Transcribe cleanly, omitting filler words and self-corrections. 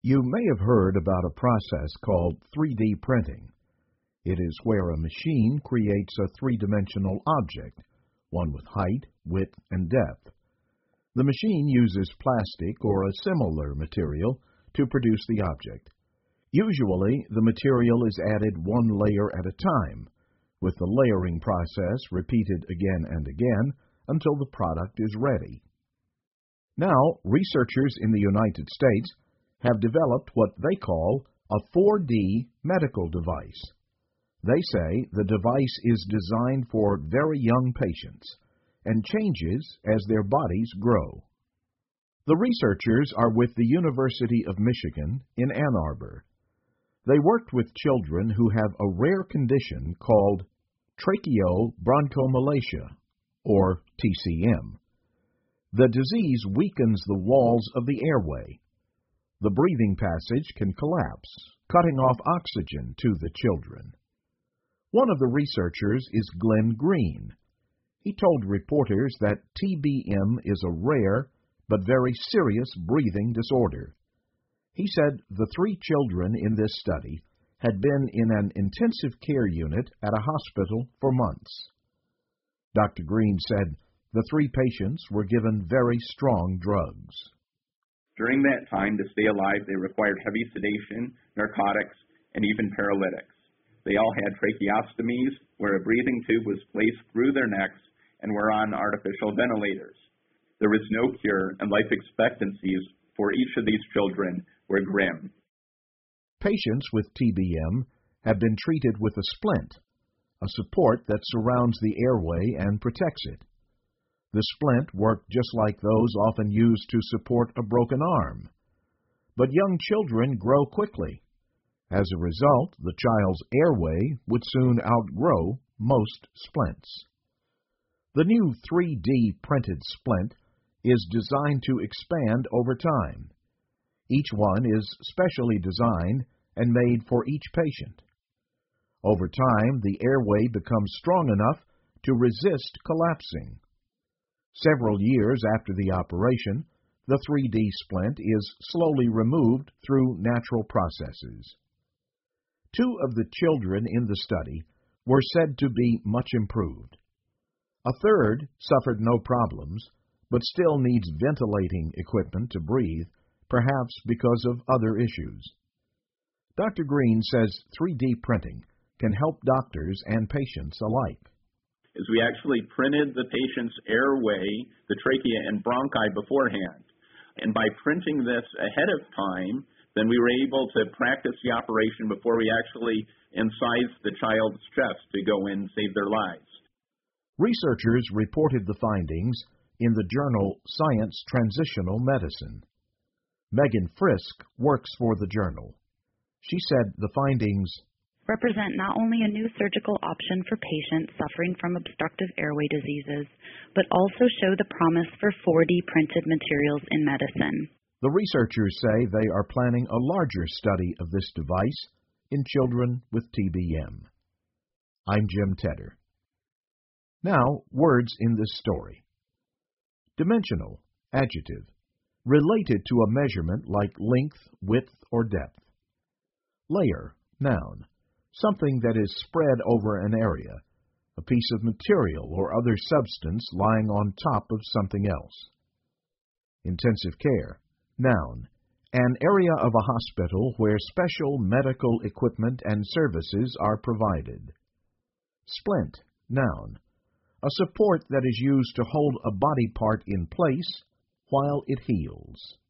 You may have heard about a process called 3D printing. It is where a machine creates a three-dimensional object, one with height, width, and depth. The machine uses plastic or a similar material to produce the object. Usually, the material is added one layer at a time, with the layering process repeated again and again until the product is ready. Now, researchers in the United States have developed what they call a 4D medical device. They say the device is designed for very young patients and changes as their bodies grow. The researchers are with the University of Michigan in Ann Arbor. They worked with children who have a rare condition called tracheobronchomalacia, or TCM. The disease weakens the walls of the airway. The breathing passage can collapse, cutting off oxygen to the children. One of the researchers is Glenn Green. He told reporters that TBM is a rare but very serious breathing disorder. He said the 3 children in this study had been in an intensive care unit at a hospital for months. Dr. Green said the 3 patients were given very strong drugs. During that time, to stay alive, they required heavy sedation, narcotics, and even paralytics. They all had tracheostomies, where a breathing tube was placed through their necks, and were on artificial ventilators. There was no cure, and life expectancies for each of these children were grim. Patients with TBM have been treated with a splint, a support that surrounds the airway and protects it. The splint worked just like those often used to support a broken arm. But young children grow quickly. As a result, the child's airway would soon outgrow most splints. The new 3D printed splint is designed to expand over time. Each one is specially designed and made for each patient. Over time, the airway becomes strong enough to resist collapsing. Several years after the operation, the 3D splint is slowly removed through natural processes. 2 of the children in the study were said to be much improved. A third suffered no problems, but still needs ventilating equipment to breathe, perhaps because of other issues. Dr. Green says 3D printing can help doctors and patients alike. Is we actually printed the patient's airway, the trachea and bronchi beforehand. And by printing this ahead of time, then we were able to practice the operation before we actually incised the child's chest to go in and save their lives. Researchers reported the findings in the journal Science Transitional Medicine. Megan Frisk works for the journal. She said the findings represent not only a new surgical option for patients suffering from obstructive airway diseases, but also show the promise for 4D printed materials in medicine. The researchers say they are planning a larger study of this device in children with TBM. I'm Jim Tedder. Now, words in this story. Dimensional, adjective, related to a measurement like length, width, or depth. Layer, noun, something that is spread over an area, a piece of material or other substance lying on top of something else. Intensive care, noun, an area of a hospital where special medical equipment and services are provided. Splint, noun, a support that is used to hold a body part in place while it heals.